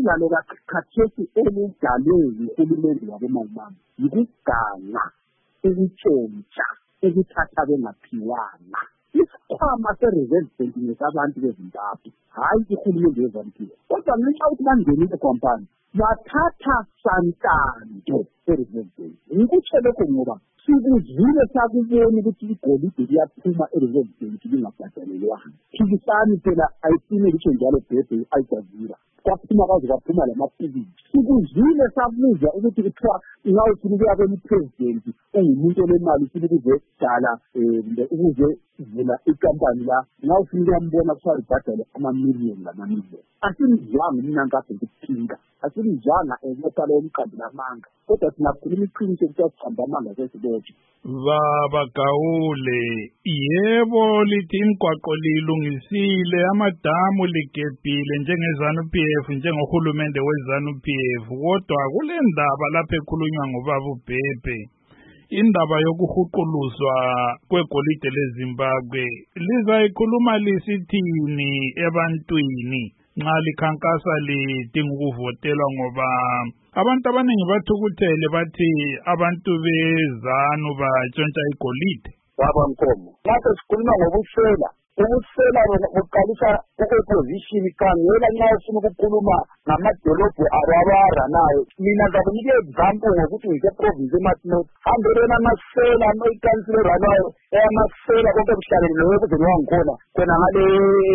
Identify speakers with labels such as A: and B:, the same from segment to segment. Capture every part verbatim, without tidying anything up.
A: ulungalo kakhathesi oludalwe uhulumende wabomama yikuganga ukutshontsha ukuthatha bengaphiwanga. Isikhwama se-Reserve Bank ngesabantu beZimbabwe, hayi ihulumende yeZambia. Kodwa ngenxa yokuthi bangenile kwampani bathatha santanto e-Reserve Bank. Ngikutsho lokho ngoba sikuzwile sakubona ukuthi igolide liyaphuma e-Reserve Bank lingabhadalelwanga. Phikisani phela ayisine litsho njalo bhebhe i-Aljazeera. Kwaphuma kwaze kwaphuma lamaphilisi. Sikuzwile sabuza ukuthi kuthiwa ingawufuna ukuya kweli-president ungumuntu olemali ufuna ukuzedala ukuze vula ikampani la ngawufuna ukuyambona kuthiwa libhadale amamiliyoni lamamiliyoni. Asimzwanga mina ngikade ngikuphinga, asimzwanga ebotha leyo mqambi lamanga, kodwa singakhuluma iqiniso ukuthi siqamba amanga sesibotshwa.
B: Baba Gawule, yebo lithi imigwaqo lilungisile, amadamu ligebhile njengezanu-P F, njengohulumende wezanu-P F, kodwa kule ndaba lapho ekhulunywa ngobaba uBhebhe, indaba yokuhuquluswa kwegolide leZimbabwe, lizayikhuluma lisithini ebantwini nxa likhankasa lidinga ukuvotelwa? Ngoba abantu abaningi bathukuthele bathi abantu bezanu batshontsha igolide.
C: Baba Nkomo, lapho sikhuluma ngobusela, ubusela buqalisa ku-opposition. Khangela nxa ufuna ukukhuluma ngamadolobho ababara nayo, mina ngakunika example ngokuthi ngise-province eMatlot hambelena amasela ikansile ranayo eyamasela konke kuhlalele lokuzeni wangikhona khona ngale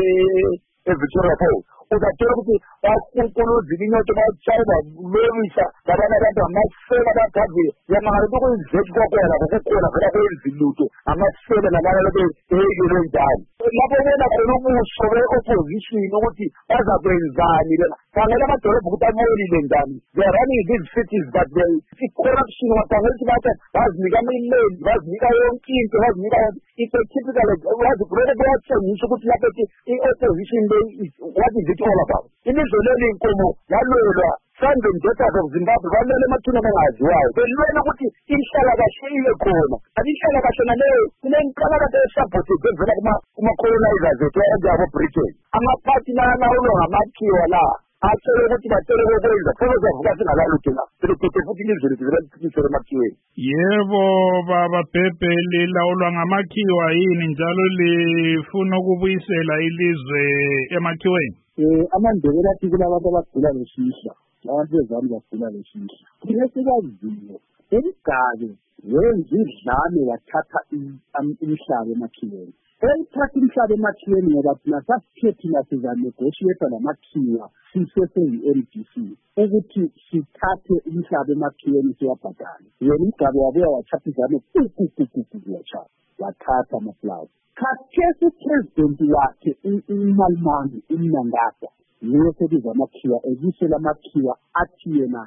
C: eVictoria Falls. Uzathola ukuthi bakunkuluzile inyoto batshayela lobisa labana abantu amasela bagavile yamangala kukuyizethi kwakhona kokukhona vela kwenziluto amasela nabana lobe eyekele njani. Lapho bona khona ubuso be-opposition ukuthi bazakwenzani lena. Khangela amadolobho ukuthi abolile njani. They are running these cities but they see corruption. Wakhangela ukuthi bathi bazinika ama-email, bazinika yonke into, bazinika yonke. It's a typical, wazi vele bayatshengisa ukuthi lapho i-opposition what is it all about? Ilizwe leli Nkomo lalwelwa Sunday Daughters of Zimbabwe balele emathuna abangaziwayo belwela ukuthi inhlalakahle ibe khona. Kanti inhlalakahle naleyo kunenkalakade esabhothi evela kuma-colonizers ethu enjabo Britain. Amaphathi nalawulwa ngamakhiwa la atshele ukuthi batshele kokwenza sebezavuka singalalutho la seliphethe futhi ilizwe lethu vela emakhiweni.
B: Yebo baba Bhebhe, lilawulwa ngamakhiwa yini njalo lifuna ukubuyisela ilizwe emakhiweni?
A: Eh amandebele athi kulabantu abagula lesihla, abantu bezami bagula lesihla. Thina sikwaziyo emgabe wenza idlame wathatha imihlaba emakhiweni. Elithatha imihlaba emakhiweni ngoba thina sasithethina sizanegotiate namakhiwa sisese-U N D C ukuthi sithathe imihlaba emakhiweni siwabhadale. Yena umgabe wabuya wathatha izame kukukukuku wathatha wathatha amaplazi. Khathesi upresident wakhe uMalimani uMnangagwa yiyo sebiza amakhiwa ebisela amakhiwa athi yena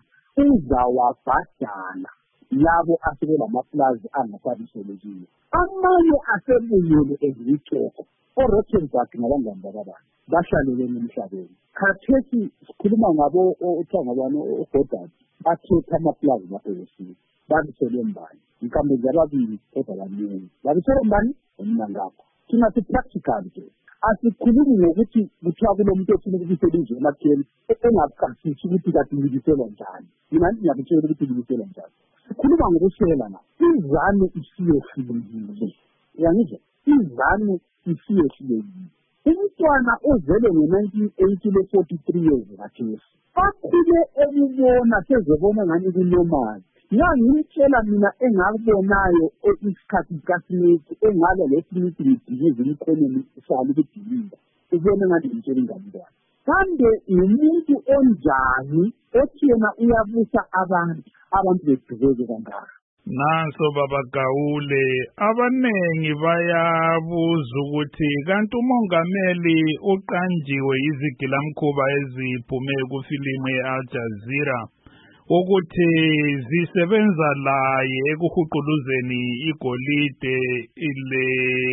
A: uzawabhadala labo asebela amaplazi angasabisolekile. Amanye asebuyele ezitoko oRothenburg nabangani bababani bahlalele emhlabeni. Khathesi sikhuluma ngabo othiwa ngabani oGodard bathetha amaplazi lapho besini babisele mbani inkambe zababili kodwa baningi babisele mbani uMnangagwa. Thina si-practical ke asikhulumi ngokuthi kuthiwa kulo muntu ofuna ukubisela izwe emakheni engakasisi ukuthi kati libiselwa njani. Mina ngiyakutshela ukuthi libiselwa njani. Sikhuluma ngokusela na izane isiyehlulekile. Uyangizwa? Izane isiyehlulekile. Umntwana ozele ngo-nineteen eighty le-forty-three years kathesi akhule ekubona sezebona ngani kunormal. Ngangimtshela mina engakubonayo isikhathi sikaSmith engalo leSmith ngidilize economy isala ukudiliza ubone ngani ngitshela ingane. Kambe umuntu onjani othi yena uyabusa abantu abantu bedubeke kangaka?
B: Nanso baba Gawule, abanengi bayabuza ukuthi kanti umongameli uqanjiwe izigilamkhuba eziphume kufilimu ye-Aljazeera ukuthi zisebenza laye ekuhuquluzeni igolide ile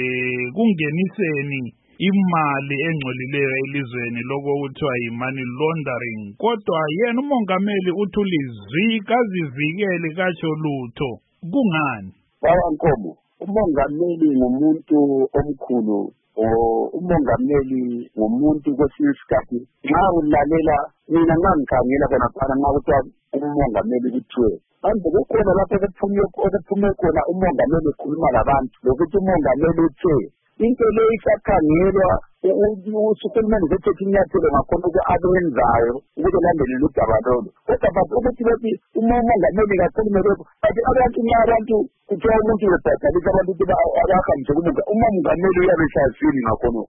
B: kungeniseni imali engcolileyo elizweni lokho kuthiwa yi-money laundering. Kodwa yena umongameli uthulizwi kazivikele katsho lutho. Kungani?
C: Baba Nkomo, umongameli ngumuntu omkhulu, umongameli ngumuntu kwesinye isikhathi nxa ulalela mina ngangikhangela khona phana nxa kuthiwa umongameli kuthiwe manje kukhona lapho okuphume khona umongameli ekhuluma labantu lokuthi umongameli uthe into le isakhangelwa uhulumeni zethethe inyathelo ngakhona akwenzayo ukuthi landelele udaba lolo kodwa but ukuthi bethi umongameli kakhulume lokho bathi abantu nxa abantu kuthiwa umuntu ubebhadalisa abantu ukuthi abahambise kumongameli uyabe esazini ngakhona